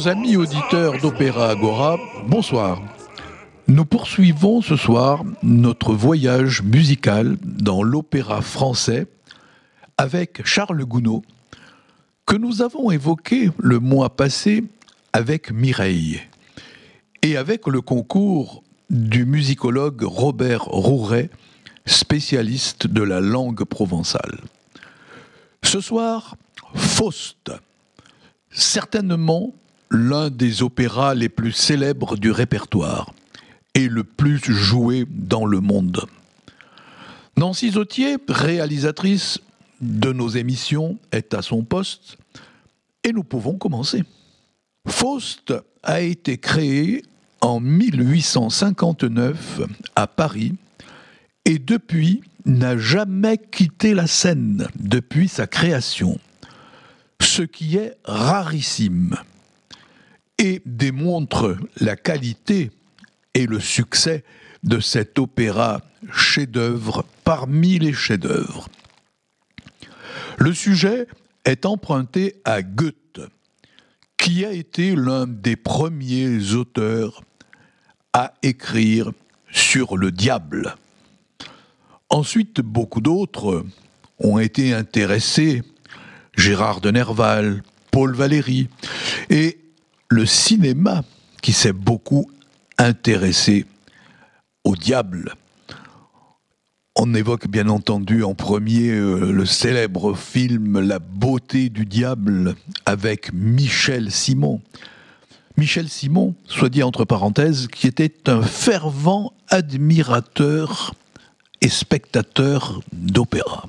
Chers amis auditeurs d'Opéra Agora, bonsoir. Nous poursuivons ce soir notre voyage musical dans l'opéra français avec Charles Gounod, que nous avons évoqué le mois passé avec Mireille et avec le concours du musicologue Robert Rouret, spécialiste de la langue provençale. Ce soir, Faust, certainement l'un des opéras les plus célèbres du répertoire et le plus joué dans le monde. Nancy Zautier, réalisatrice de nos émissions, est à son poste et nous pouvons commencer. Faust a été créé en 1859 à Paris et depuis n'a jamais quitté la scène depuis sa création, ce qui est rarissime et démontre la qualité et le succès de cet opéra chef-d'œuvre parmi les chefs-d'œuvre. Le sujet est emprunté à Goethe, qui a été l'un des premiers auteurs à écrire sur le diable. Ensuite, beaucoup d'autres ont été intéressés, Gérard de Nerval, Paul Valéry, et le cinéma qui s'est beaucoup intéressé au diable. On évoque bien entendu en premier le célèbre film La beauté du diable avec Michel Simon. Michel Simon, soit dit entre parenthèses, qui était un fervent admirateur et spectateur d'opéra.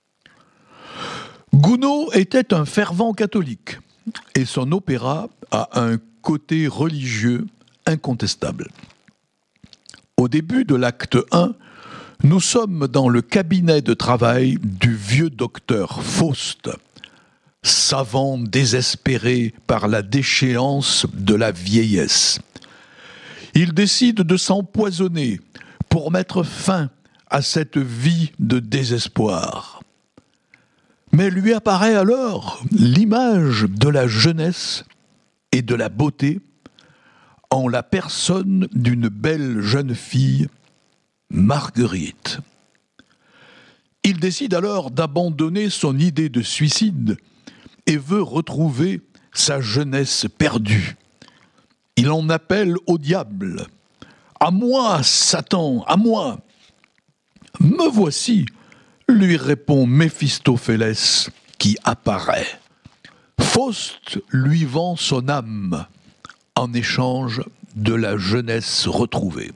Gounod était un fervent catholique et son opéra a un côté religieux incontestable. Au début de l'acte 1, nous sommes dans le cabinet de travail du vieux docteur Faust, savant désespéré par la déchéance de la vieillesse. Il décide de s'empoisonner pour mettre fin à cette vie de désespoir. Mais lui apparaît alors l'image de la jeunesse et de la beauté en la personne d'une belle jeune fille, Marguerite. Il décide alors d'abandonner son idée de suicide et veut retrouver sa jeunesse perdue. Il en appelle au diable. « À moi, Satan, à moi !»« Me voici !» lui répond Méphistophélès qui apparaît. Faust lui vend son âme en échange de la jeunesse retrouvée.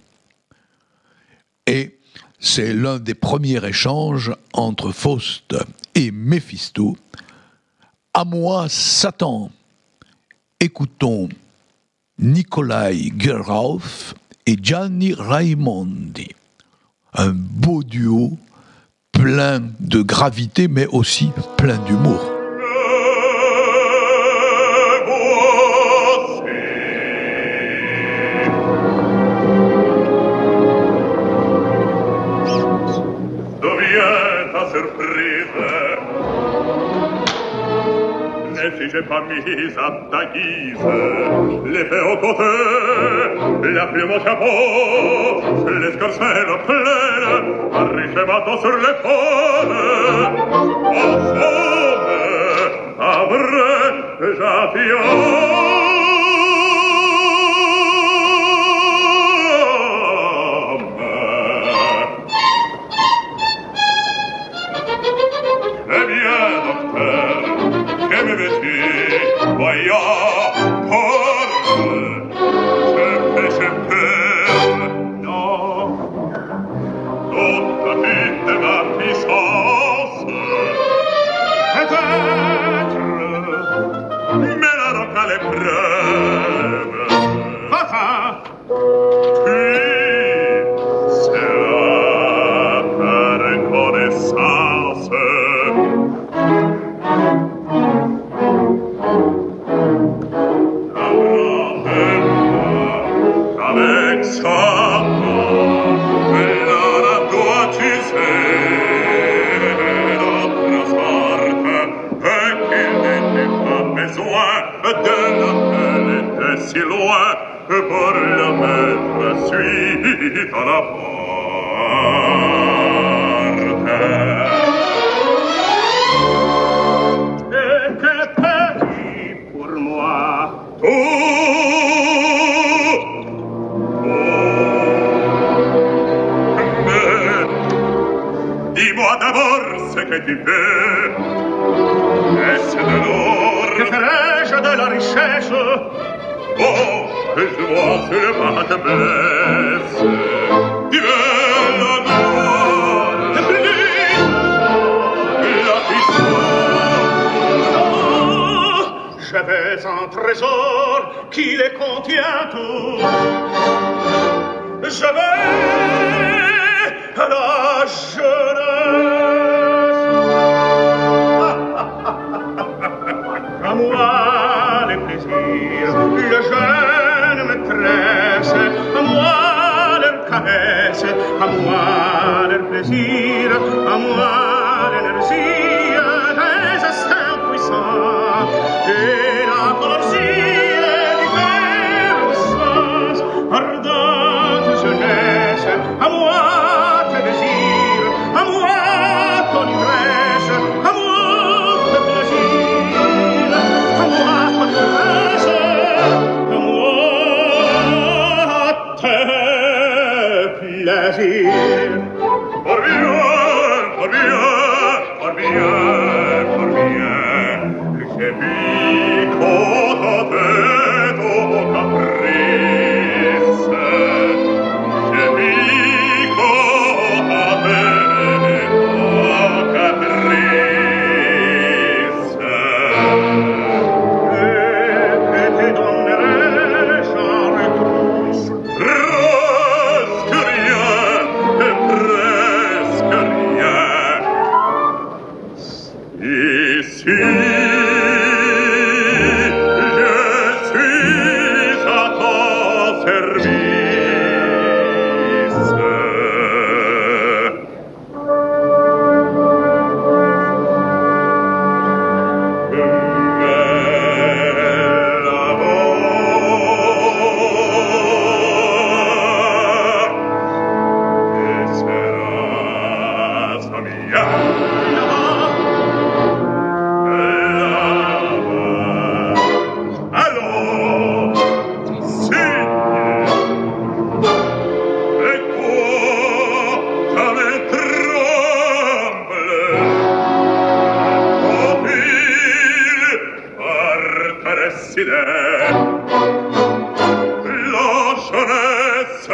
Et c'est l'un des premiers échanges entre Faust et Méphisto. À moi, Satan. Écoutons Nikolai Gerhauf et Gianni Raimondi. Un beau duo plein de gravité, mais aussi plein d'humour. Si j'ai pas mise à ta guise, l'effet au côté, la plume au chapeau, l'escarcelle pleine, un ricevato sur l'épaule. En somme, à vrai, Eh bien, docteur, que me veux-tu? Voyons, porte, je peur. Non, toute petite de ma puissance, peut-être, mais la roca les prend. si loin pour le mettre suite à la porte. Et que petit pour moi, dis-moi d'abord ce que tu veux. Est-ce de l'or? Que ferais-je de la richesse? Oh, que je vois sur le pas de blesse. Tu veux la gloire, le plus, la puissance. J'avais un trésor qui les contient tous. J'avais la jeunesse. À moi les plaisirs, le jeune maîtresse, à moi leur caresse, à moi leur plaisir, à moi l'énergie des instincts puissants et la poésie du verbe sens, ardente jeunesse, à moi tes désirs, à moi ton ivresse, à moi tes plaisirs, à moi ton ivresse, à moi tes plaisirs. Por bien, por bien, por bien, por bien, j'ai vu côté ton caprice, j'ai vu côté ton caprice, et que te donnerai-je en retour? Presque rien, presque rien. Ici, je suis à ton service. La jeunesse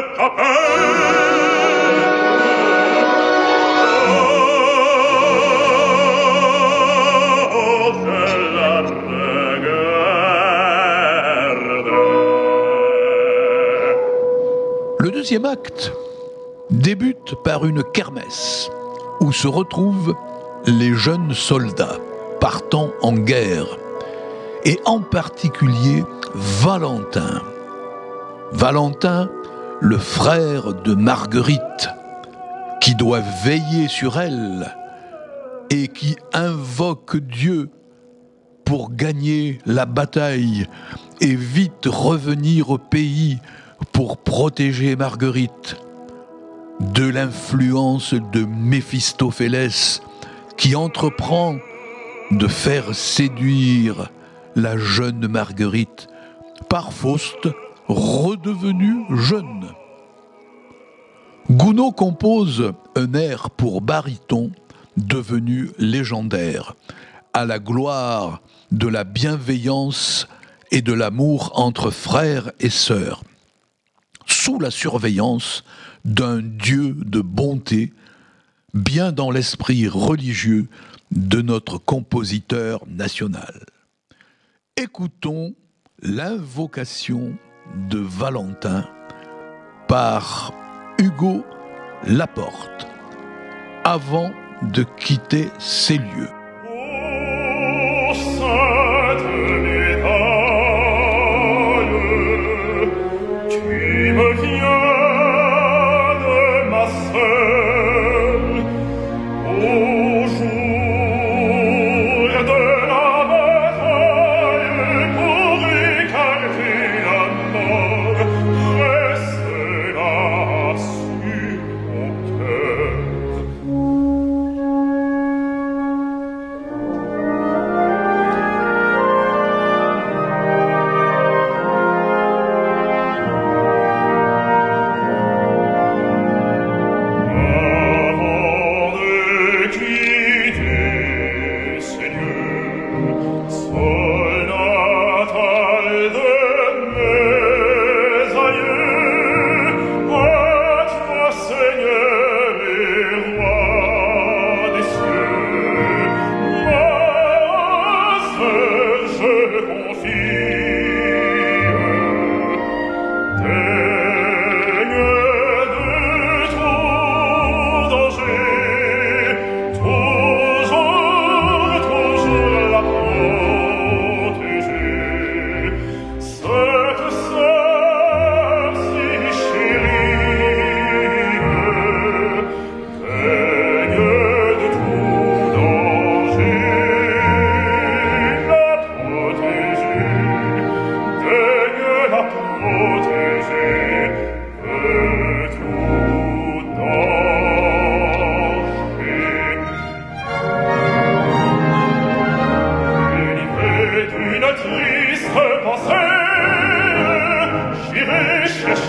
Le deuxième acte débute par une kermesse où se retrouvent les jeunes soldats partant en guerre, et en particulier Valentin. Valentin, le frère de Marguerite, qui doit veiller sur elle et qui invoque Dieu pour gagner la bataille et vite revenir au pays pour protéger Marguerite de l'influence de Méphistophélès qui entreprend de faire séduire la jeune Marguerite par Faust, redevenu jeune. Gounod compose un air pour baryton devenu légendaire, à la gloire de la bienveillance et de l'amour entre frères et sœurs, sous la surveillance d'un Dieu de bonté, bien dans l'esprit religieux de notre compositeur national. Écoutons l'invocation de Valentin par Hugo Laporte avant de quitter ces lieux. Ô sainte médaille, tu me viens de ma scène au jour de la bataille pour écarter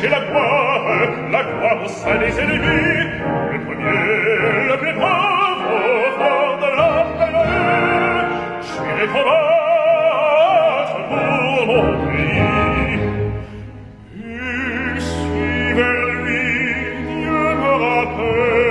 chez la gloire au sein des ennemis, le premier, le plus brave, au fond de la paix, j'irai combattre pour mon pays. Et si vers lui Dieu me rappelle,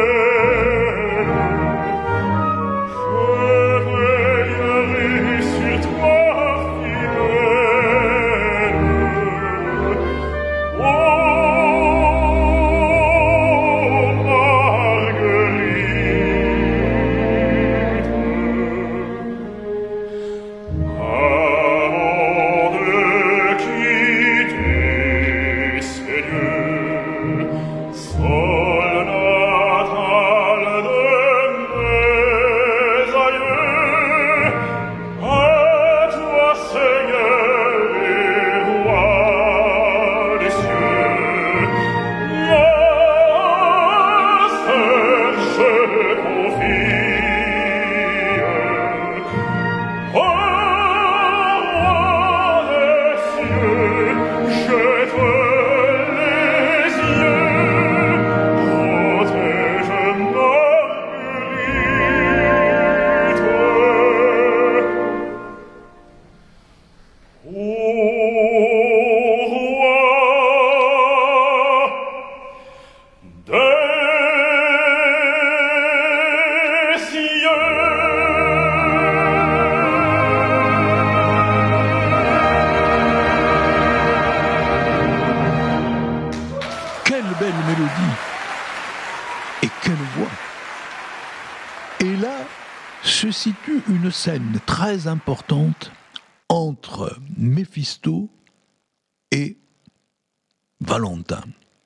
situe une scène très importante entre Méphisto et Valentin.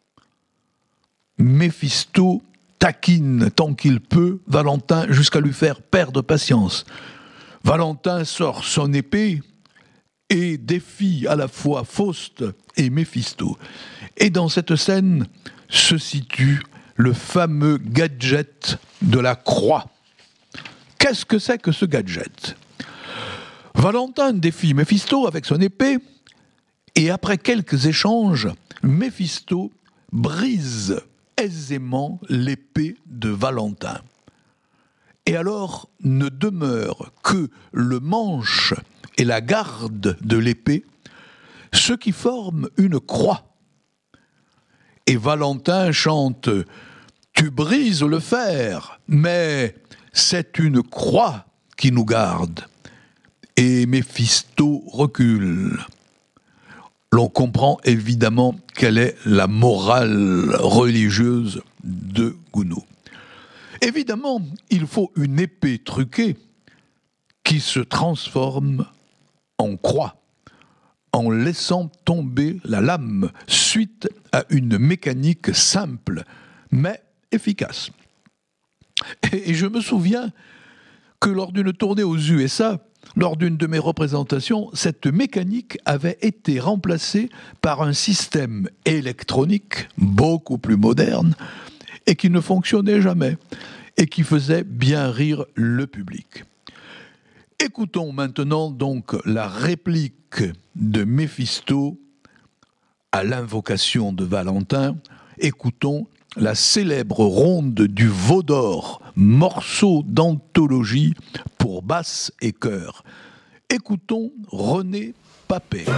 Méphisto taquine tant qu'il peut Valentin jusqu'à lui faire perdre patience. Valentin sort son épée et défie à la fois Faust et Méphisto. Et dans cette scène se situe le fameux gadget de la croix. Qu'est-ce que c'est que ce gadget ? Valentin défie Méphisto avec son épée, et après quelques échanges, Méphisto brise aisément l'épée de Valentin. Et alors ne demeure que le manche et la garde de l'épée, ce qui forme une croix. Et Valentin chante « Tu brises le fer, mais c'est une croix qui nous garde ». Et Méphisto recule. L'on comprend évidemment quelle est la morale religieuse de Gounod. Évidemment, il faut une épée truquée qui se transforme en croix, en laissant tomber la lame, suite à une mécanique simple, mais efficace. Et je me souviens que lors d'une tournée aux USA, lors d'une de mes représentations, cette mécanique avait été remplacée par un système électronique beaucoup plus moderne et qui ne fonctionnait jamais et qui faisait bien rire le public. Écoutons maintenant donc la réplique de Méphisto à l'invocation de Valentin. Écoutons la célèbre ronde du veau d'or, morceau d'anthologie pour basse et chœur. Écoutons René Papet.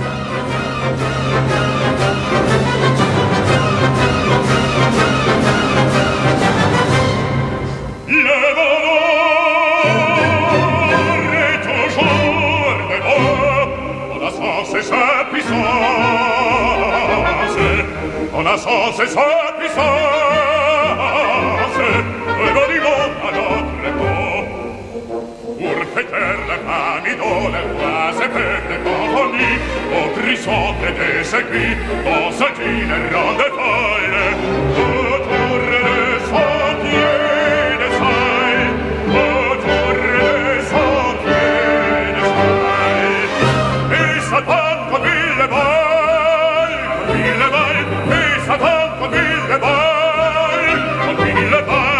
Le veau d'or est toujours debout, on a sens et sa puissance, on a sens et sa puissance, le veau du monde à notre peau, pour fêter la famille dont le roi s'est fait compagnie, au frisson des sécuits, dans ce itinéraire de folle, autour des sentiers des sailles, autour des sentiers des sailles, et Satan comme il est baille, comme il est baille, et Satan comme il est baille, comme il est baille.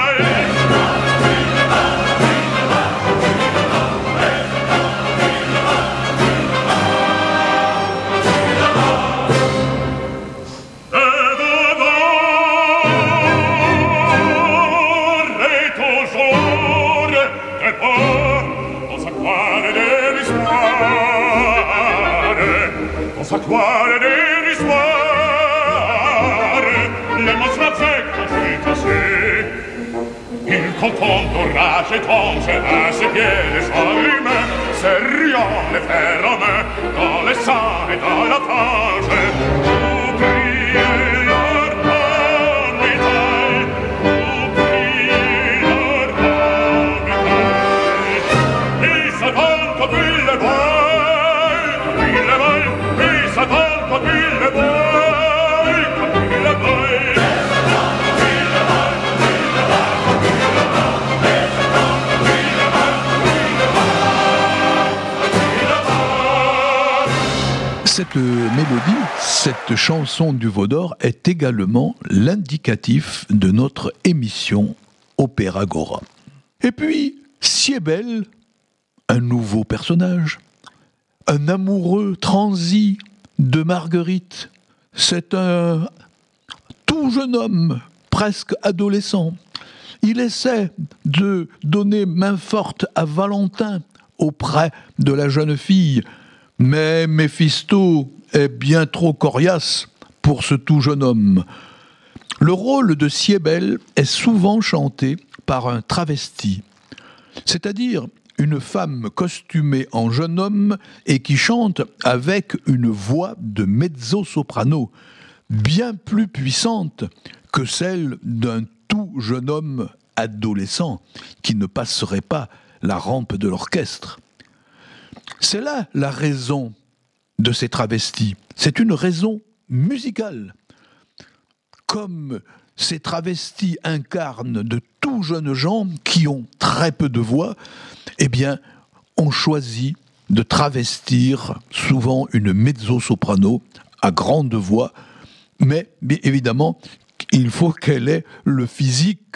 l'agitant, c'est à ses pieds les s'allument, serrant les fers en main, dans le sang et dans la fange. Oubliez leur amitié, oubliez leur amitié. Ils s'attendent quand ils le voient, quand ils le voient, ils s'attendent quand ils le voient, quand ils le voient. Cette mélodie, cette chanson du Veau d'Or est également l'indicatif de notre émission Opéragora. Et puis, Siebel, un nouveau personnage, un amoureux transi de Marguerite. C'est un tout jeune homme, presque adolescent. Il essaie de donner main forte à Valentin auprès de la jeune fille, mais Méphisto est bien trop coriace pour ce tout jeune homme. Le rôle de Siebel est souvent chanté par un travesti, c'est-à-dire une femme costumée en jeune homme et qui chante avec une voix de mezzo-soprano bien plus puissante que celle d'un tout jeune homme adolescent qui ne passerait pas la rampe de l'orchestre. C'est là la raison de ces travestis. C'est une raison musicale. Comme ces travestis incarnent de tout jeunes gens qui ont très peu de voix, eh bien, on choisit de travestir souvent une mezzo-soprano à grande voix, mais bien évidemment, il faut qu'elle ait le physique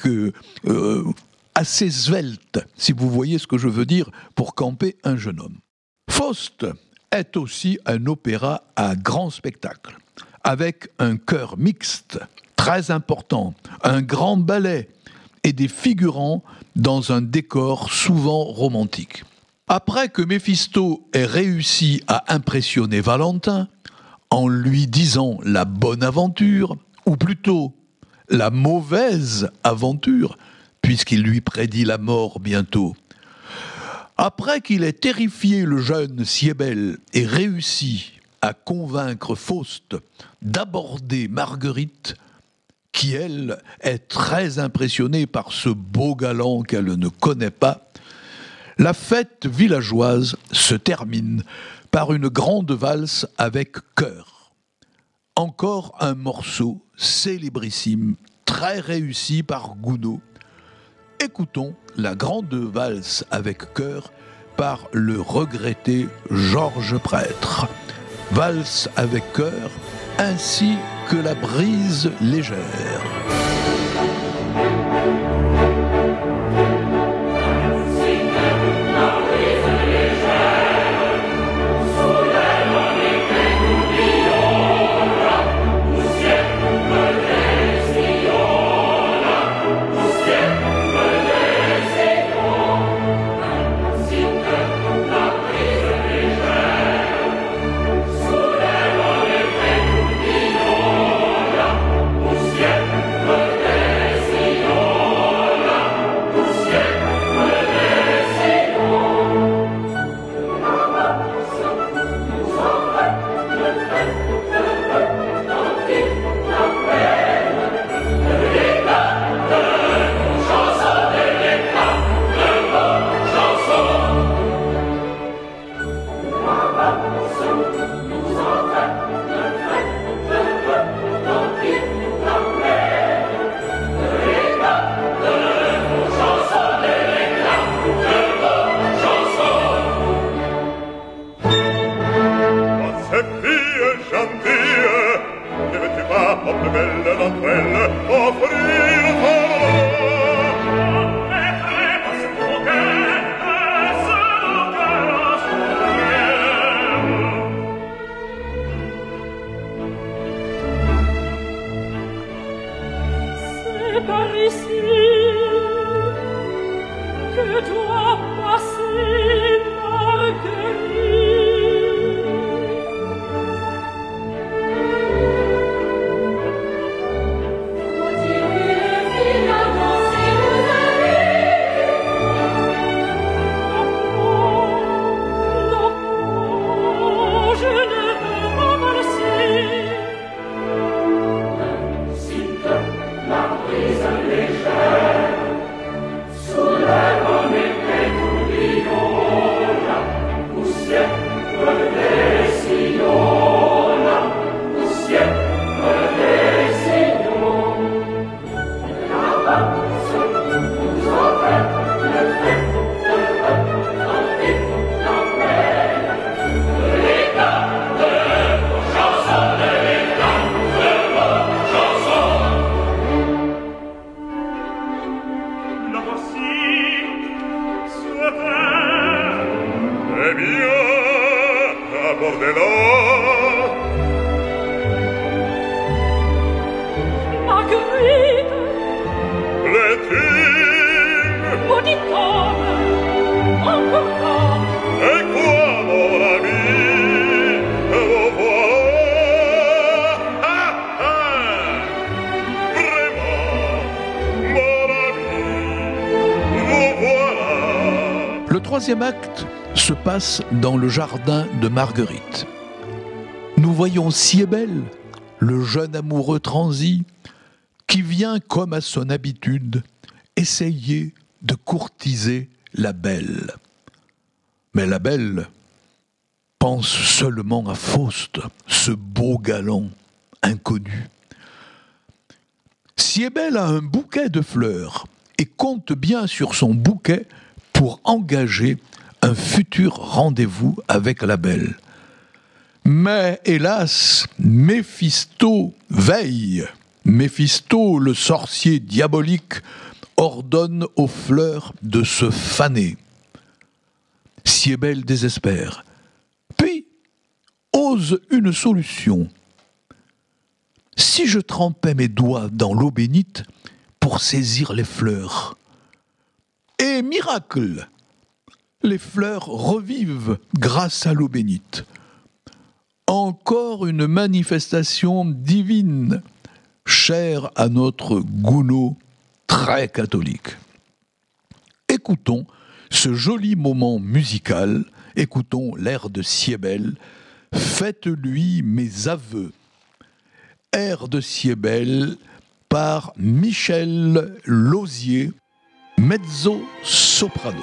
assez svelte, si vous voyez ce que je veux dire, pour camper un jeune homme. Faust est aussi un opéra à grand spectacle, avec un chœur mixte très important, un grand ballet et des figurants dans un décor souvent romantique. Après que Méphisto ait réussi à impressionner Valentin en lui disant la bonne aventure, ou plutôt la mauvaise aventure, puisqu'il lui prédit la mort bientôt, après qu'il ait terrifié le jeune Siebel et réussi à convaincre Faust d'aborder Marguerite, qui, elle, est très impressionnée par ce beau galant qu'elle ne connaît pas, la fête villageoise se termine par une grande valse avec chœur. Encore un morceau célébrissime, très réussi par Gounod. Écoutons la grande valse avec chœur par le regretté Georges Prêtre. Valse avec chœur ainsi que la brise légère. Poussière Marguerite, plaît-il? Maudit homme, encore homme. Et quoi, mon ami? Vous voilà. Ah, ah. Vraiment, mon ami, vous voilà. Le troisième acte se passe dans le jardin de Marguerite. Nous voyons Siebel, le jeune amoureux transi, qui vient, comme à son habitude, essayer de courtiser la belle. Mais la belle pense seulement à Faust, ce beau galant inconnu. Siebel a un bouquet de fleurs et compte bien sur son bouquet pour engager un futur rendez-vous avec la belle. Mais hélas, Méphisto veille. Méphisto, le sorcier diabolique, ordonne aux fleurs de se faner. Siebel désespère, puis ose une solution. Si je trempais mes doigts dans l'eau bénite pour saisir les fleurs. Et miracle, les fleurs revivent grâce à l'eau bénite. Encore une manifestation divine, chère à notre Gounod très catholique. Écoutons ce joli moment musical, écoutons l'air de Siebel, Faites-lui mes aveux. Air de Siebel par Michel Lauzier, mezzo-soprano.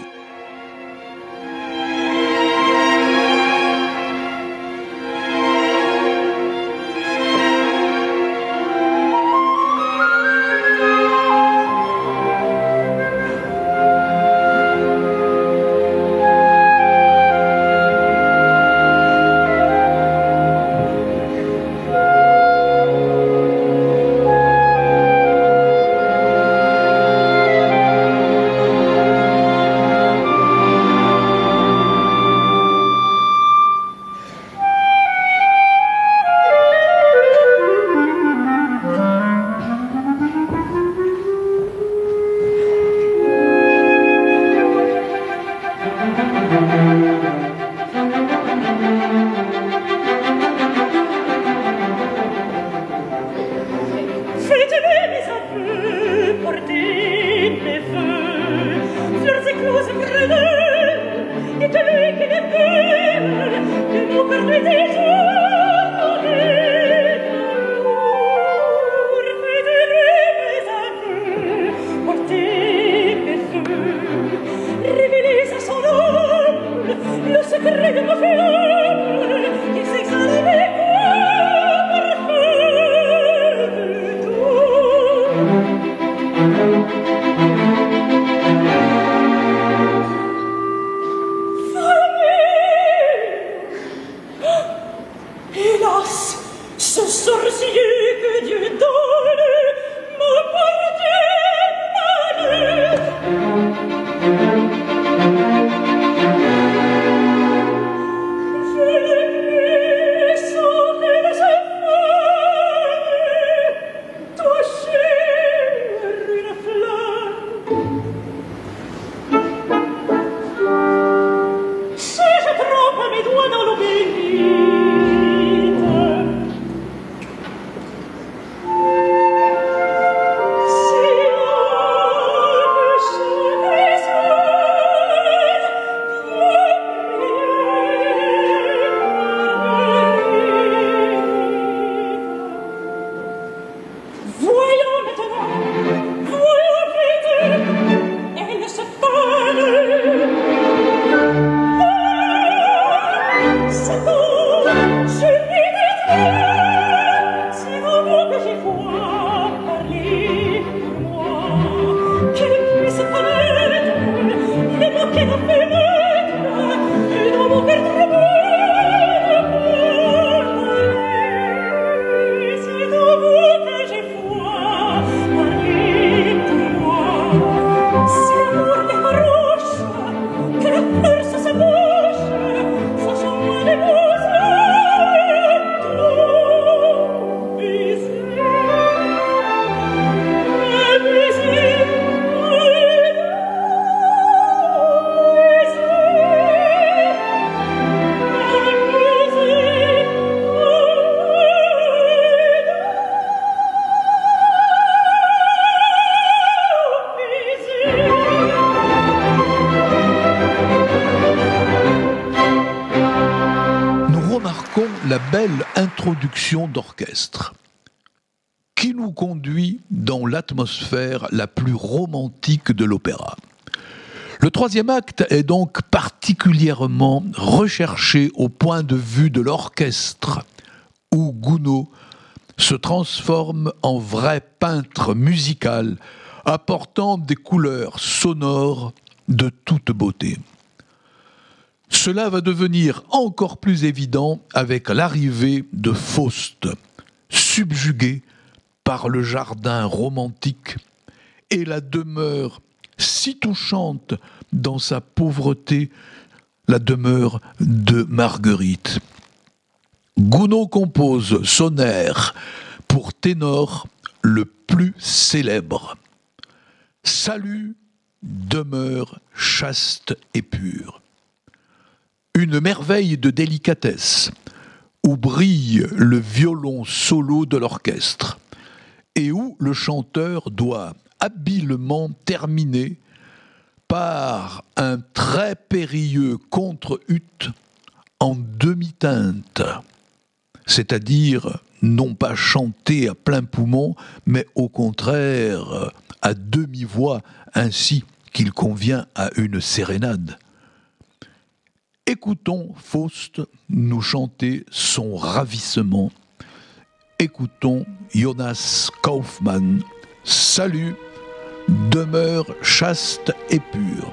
introduction d'orchestre qui nous conduit dans l'atmosphère la plus romantique de l'opéra. Le troisième acte est donc particulièrement recherché au point de vue de l'orchestre, où Gounod se transforme en vrai peintre musical, apportant des couleurs sonores de toute beauté. Cela va devenir encore plus évident avec l'arrivée de Faust, subjugué par le jardin romantique et la demeure si touchante dans sa pauvreté, la demeure de Marguerite. Gounod compose son air pour ténor le plus célèbre. Salut, demeure chaste et pure. Une merveille de délicatesse où brille le violon solo de l'orchestre et où le chanteur doit habilement terminer par un très périlleux contre-ut en demi-teinte, c'est-à-dire non pas chanter à plein poumon, mais au contraire à demi-voix, ainsi qu'il convient à une sérénade. Écoutons Faust nous chanter son ravissement. Écoutons Jonas Kaufmann. Salut, demeure chaste et pure.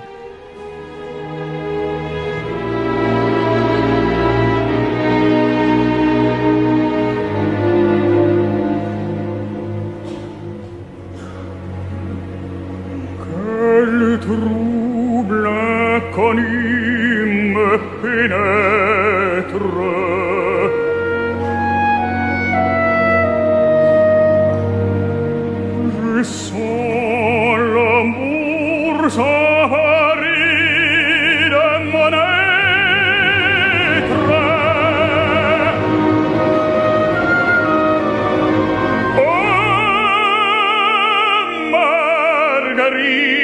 Quel trouble inconnu me pénètre. Je sens l'amour s'emparer de mon être. Oh, Marguerite,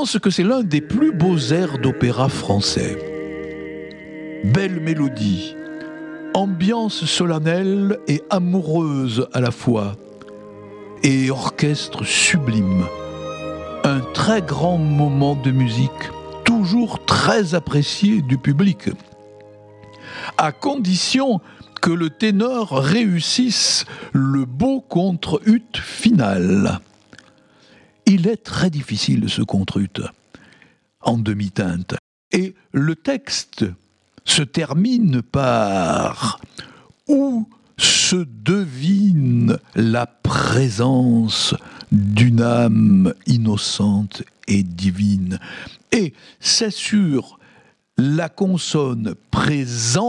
pense que c'est l'un des plus beaux airs d'opéra français. Belle mélodie, ambiance solennelle et amoureuse à la fois, et orchestre sublime. Un très grand moment de musique, toujours très apprécié du public, à condition que le ténor réussisse le beau contre-ut final. Il est très difficile ce contre-ut en demi-teinte. Et le texte se termine par « Où se devine la présence d'une âme innocente et divine ». Et c'est sur la consonne « présence »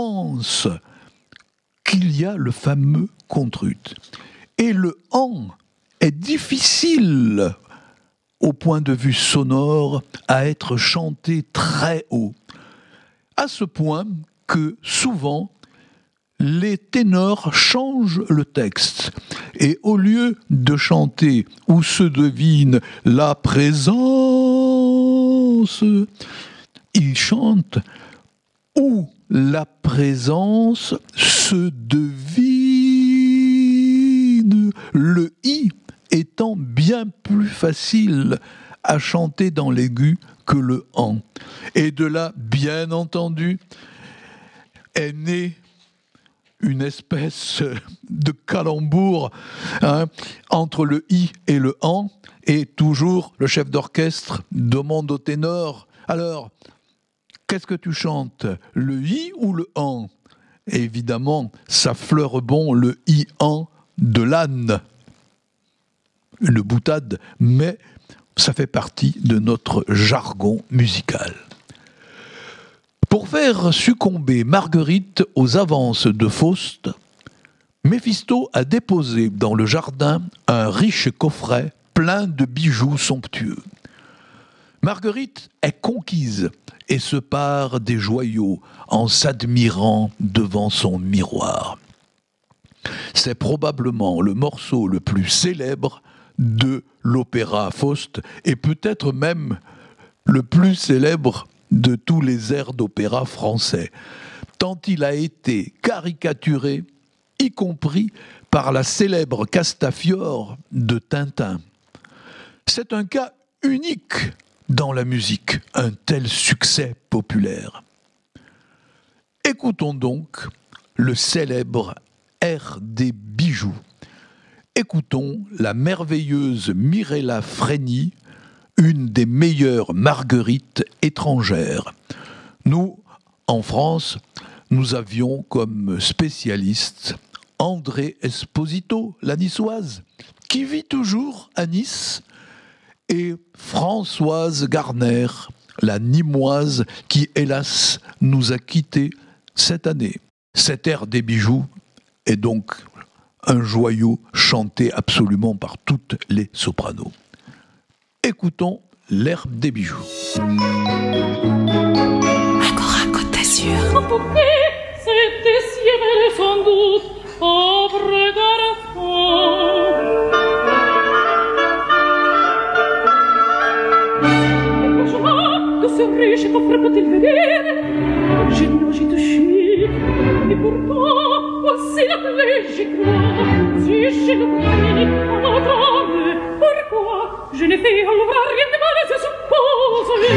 qu'il y a le fameux contre-ut. Et le « en » est difficile au point de vue sonore à être chanté très haut, à ce point que souvent les ténors changent le texte et au lieu de chanter « où se devine la présence », ils chantent « où la présence se devine », le « i » étant bien plus facile à chanter dans l'aigu que le « en ». Et de là, bien entendu, est née une espèce de calembour entre le « i » et le « en », et toujours le chef d'orchestre demande au ténor « Alors, qu'est-ce que tu chantes, le « i » ou le « en » ?» Et évidemment, ça fleure bon le « i-en » de l'âne. Une boutade, mais ça fait partie de notre jargon musical. Pour faire succomber Marguerite aux avances de Faust, Méphisto a déposé dans le jardin un riche coffret plein de bijoux somptueux. Marguerite est conquise et se pare des joyaux en s'admirant devant son miroir. C'est probablement le morceau le plus célèbre de l'opéra Faust et peut-être même le plus célèbre de tous les airs d'opéra français, tant il a été caricaturé, y compris par la célèbre Castafiore de Tintin. C'est un cas unique dans la musique, un tel succès populaire. Écoutons donc le célèbre air des bijoux. Écoutons la merveilleuse Mirella Freni, une des meilleures Marguerites étrangères. Nous, en France, nous avions comme spécialiste André Esposito, la niçoise, qui vit toujours à Nice, et Françoise Garner, la nîmoise, qui, hélas, nous a quittés cette année. Cet air des bijoux est donc un joyau chanté absolument par toutes les sopranos. Écoutons l'herbe des bijoux. Agora Côte d'Azur. C'est désiré sans doute, pauvre garçon. De ce riche coffre peut-il venir? Généalogie de chic, et pourtant, voici la plaie, j'y crois. Si je ne prie, madame, pourquoi je ne fais à l'ouvrir rien de mal à se supposer?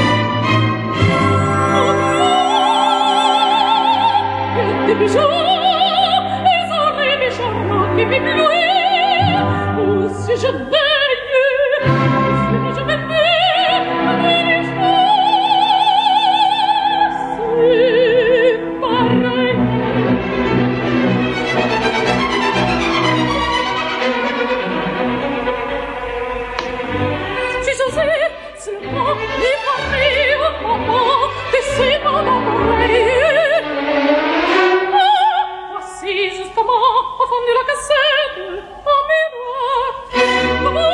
Des bijoux, les oreilles charmantes qui m'éblouissent. Oh, si je veille, si je me fais, les choses, c'est pareil. Si j'osais seulement lui parler au moment de ces moments pareils. Voici justement au fond de la cassette un miroir.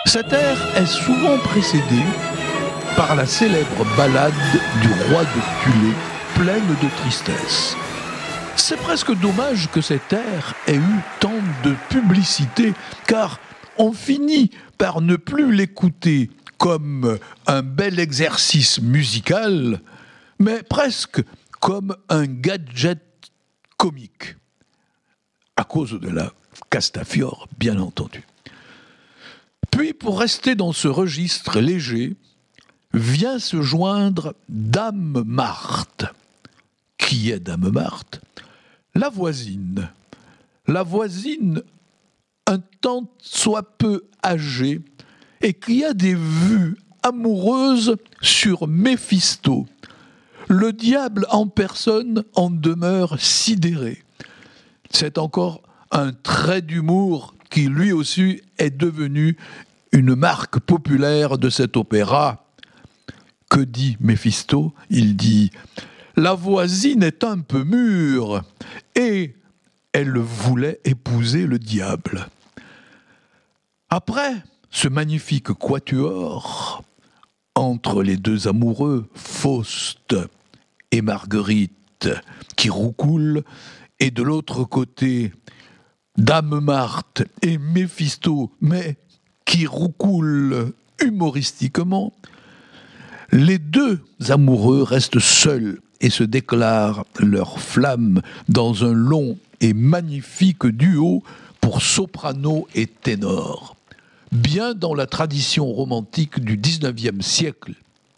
Cet air est souvent précédé par la célèbre ballade du roi de Thulé, pleine de tristesse. C'est presque dommage que cet air ait eu tant de publicité, car on finit par ne plus l'écouter comme un bel exercice musical, mais presque comme un gadget comique, à cause de la Castafiore, bien entendu. Puis, pour rester dans ce registre léger, vient se joindre Dame Marthe. Qui est Dame Marthe ? La voisine. La voisine, un tant soit peu âgée, et qui a des vues amoureuses sur Méphisto. Le diable en personne en demeure sidéré. C'est encore un trait d'humour qui lui aussi est devenu une marque populaire de cet opéra. Que dit Méphisto ? Il dit « La voisine est un peu mûre et elle voulait épouser le diable. » Après ce magnifique quatuor, entre les deux amoureux, Faust et Marguerite, qui roucoulent, et de l'autre côté, Dame Marthe et Méphisto, mais qui roucoulent humoristiquement, les deux amoureux restent seuls et se déclarent leur flamme dans un long et magnifique duo pour soprano et ténor, bien dans la tradition romantique du XIXe siècle.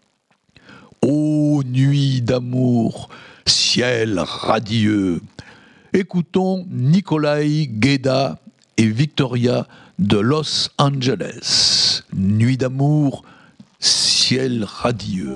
Ô nuit d'amour, ciel radieux, écoutons Nikolai Gueda et Victoria de Los Angeles. Nuit d'amour, ciel radieux.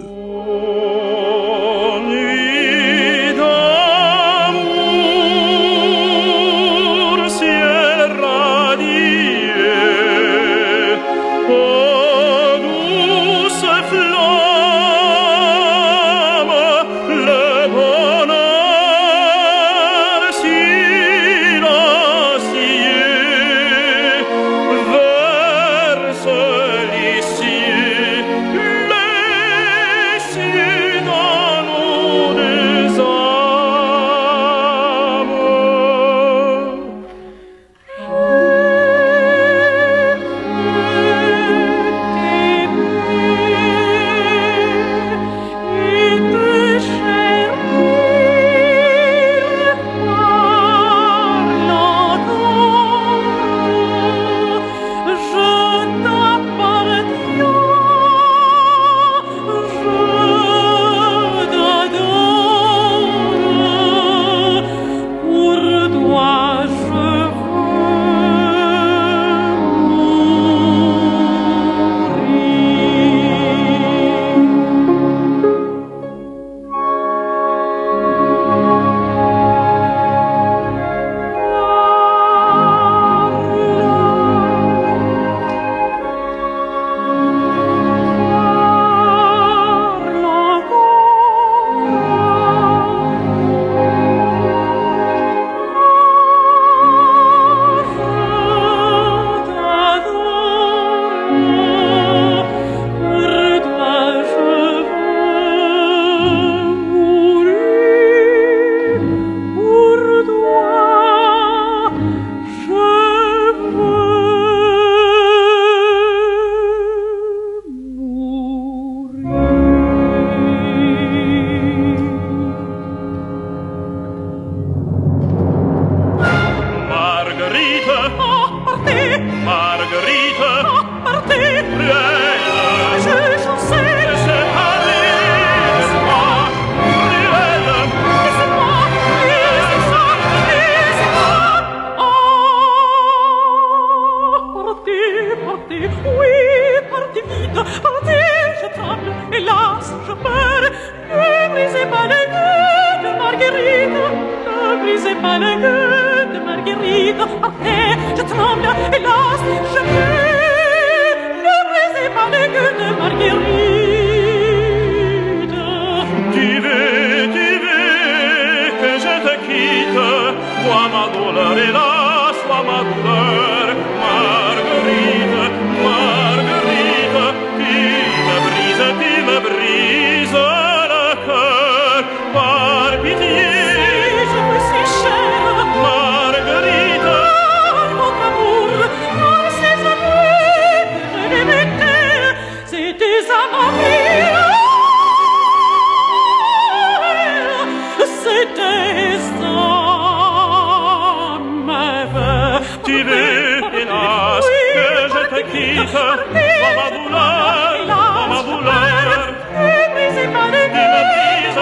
Marguerite, Marguerite.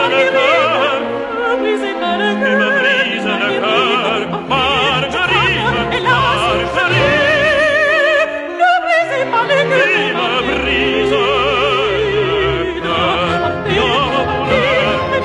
le cœur, il me brise le cœur, Marguerite, Marguerite, ne brisez pas le cœur, il me brise le cœur, Marguerite,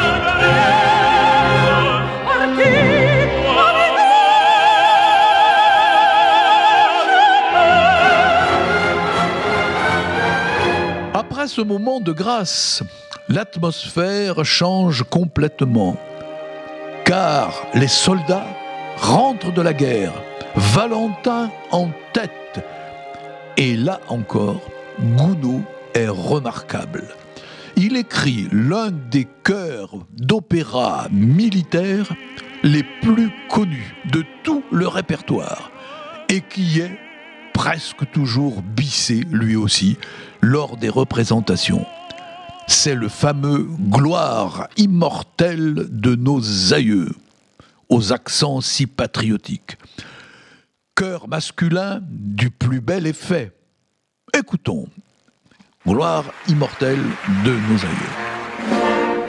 Après ce moment de grâce, l'atmosphère change complètement, car les soldats rentrent de la guerre, Valentin en tête. Et là encore, Gounod est remarquable. Il écrit l'un des chœurs d'opéra militaire les plus connus de tout le répertoire, et qui est presque toujours bissé, lui aussi, lors des représentations. C'est le fameux « Gloire immortelle de nos aïeux », aux accents si patriotiques. Chœur masculin du plus bel effet. Écoutons « Gloire immortelle de nos aïeux ».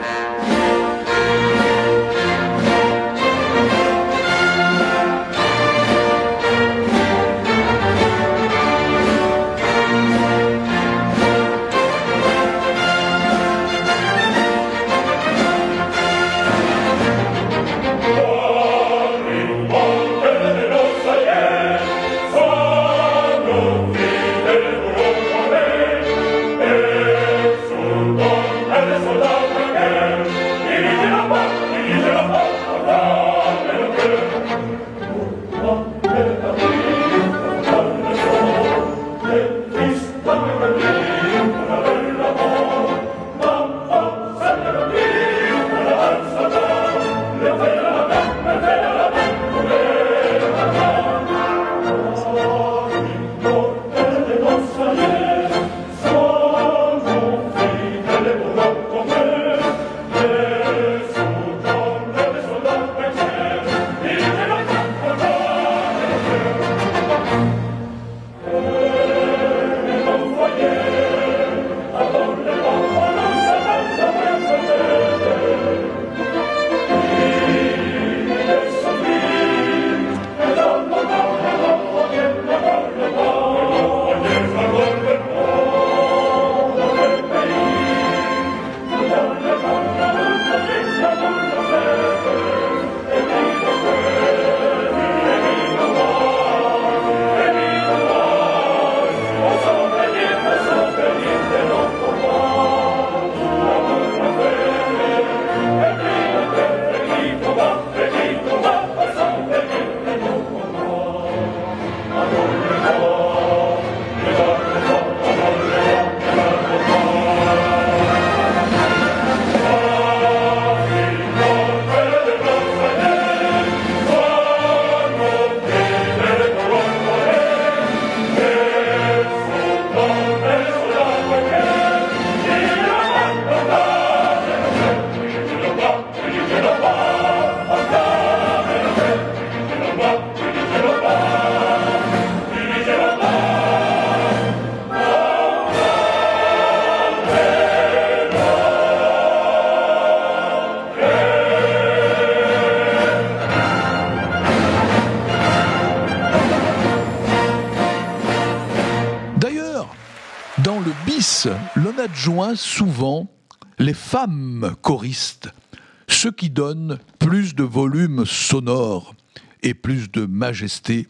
L'on adjoint souvent les femmes choristes, ce qui donne plus de volume sonore et plus de majesté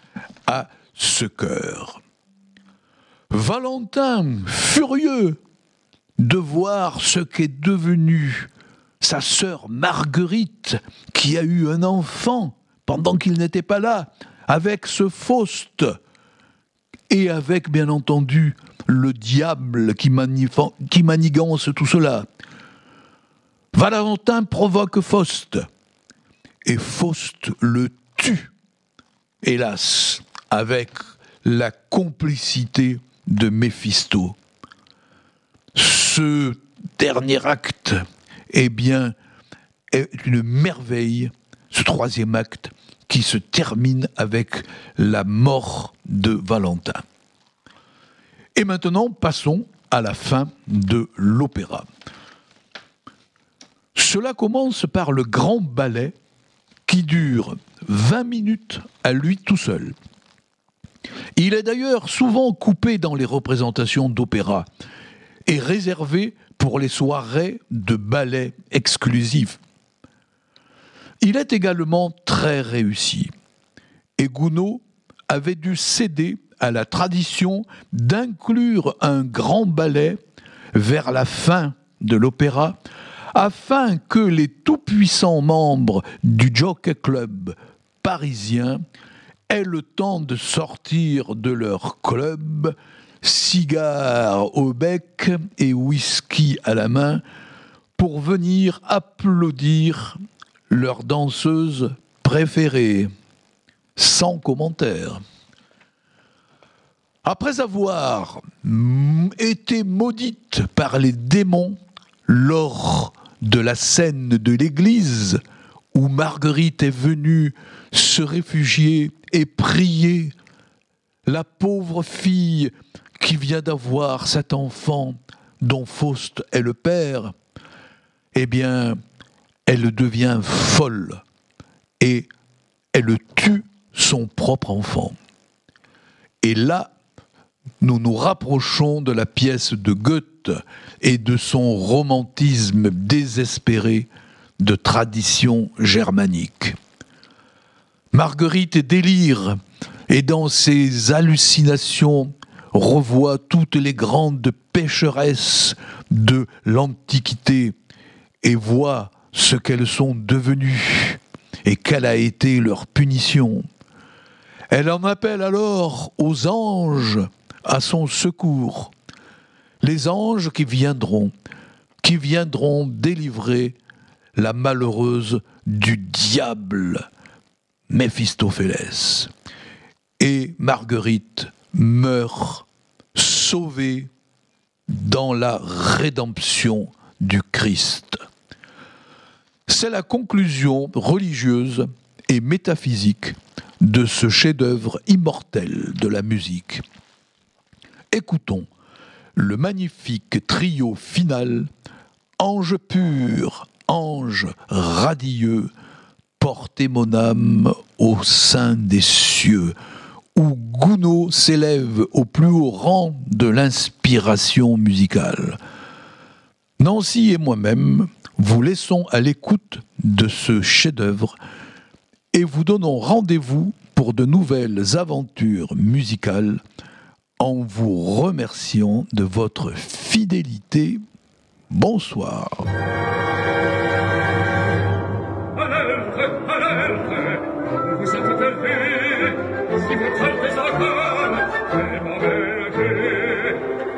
à ce chœur. Valentin, furieux de voir ce qu'est devenue sa sœur Marguerite, qui a eu un enfant pendant qu'il n'était pas là, avec ce Faust, et avec, bien entendu, le diable qui manigance tout cela. Valentin provoque Faust, et Faust le tue, hélas, avec la complicité de Méphisto. Ce dernier acte, eh bien, est une merveille, ce troisième acte, qui se termine avec la mort de Valentin. Et maintenant, passons à la fin de l'opéra. Cela commence par le grand ballet qui dure 20 minutes à lui tout seul. Il est d'ailleurs souvent coupé dans les représentations d'opéra et réservé pour les soirées de ballet exclusives. Il est également très réussi et Gounod avait dû céder à la tradition d'inclure un grand ballet vers la fin de l'opéra afin que les tout-puissants membres du Jockey Club parisien aient le temps de sortir de leur club, cigares au bec et whisky à la main, pour venir applaudir leur danseuse préférée, sans commentaire. Après avoir été maudite par les démons lors de la scène de l'église où Marguerite est venue se réfugier et prier la pauvre fille qui vient d'avoir cet enfant dont Faust est le père, eh bien, elle devient folle et elle tue son propre enfant. Et là, nous nous rapprochons de la pièce de Goethe et de son romantisme désespéré de tradition germanique. Marguerite délire et dans ses hallucinations revoit toutes les grandes pécheresses de l'Antiquité et voit ce qu'elles sont devenues et quelle a été leur punition. Elle en appelle alors aux anges à son secours, les anges qui viendront délivrer la malheureuse du diable, Méphistophélès. Et Marguerite meurt sauvée dans la rédemption du Christ. C'est la conclusion religieuse et métaphysique de ce chef-d'œuvre immortel de la musique. Écoutons le magnifique trio final « Ange pur, ange radieux, portez mon âme au sein des cieux » où Gounod s'élève au plus haut rang de l'inspiration musicale. Nancy et moi-même vous laissons à l'écoute de ce chef-d'œuvre et vous donnons rendez-vous pour de nouvelles aventures musicales en vous remerciant de votre fidélité. Bonsoir. Vous êtes élevé, si vous trompez encore, et m'avez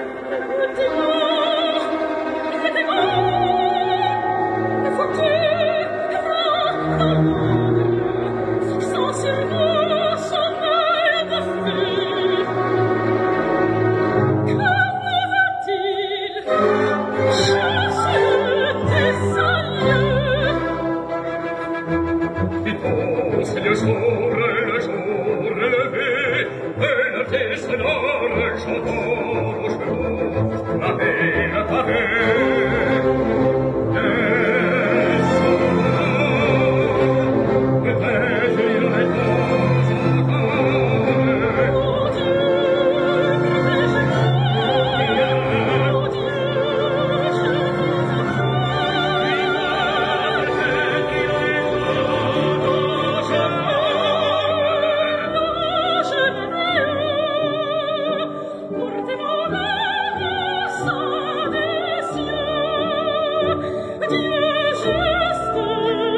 le jour élevé, et la tête sonore chantant aux chevaux, la belle paraît. Et sonore, peut-être il répond encore. Oh Dieu, oh Dieu,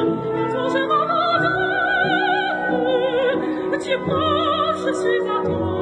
je suis à toi.